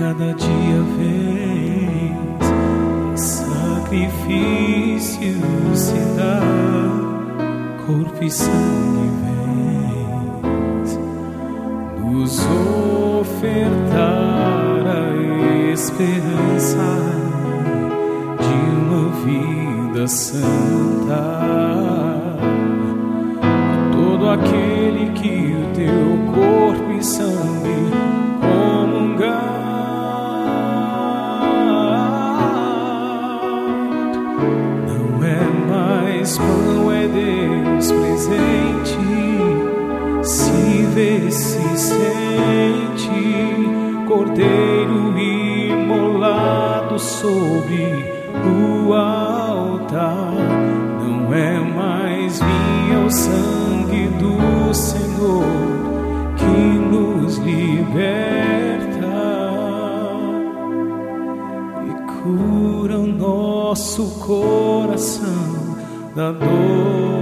cada dia vez sacrifício se dá, corpo e sangue vens nos ofertar a esperança de uma vida santa. A todo aquele que o teu corpo e sangue comungar, não é mais pão, é Deus presente, se vê, se sente, cordeiro imolado sobre o altar. Não é mais vinho, é o sangue do Senhor que nos liberta e cura o nosso coração da dor.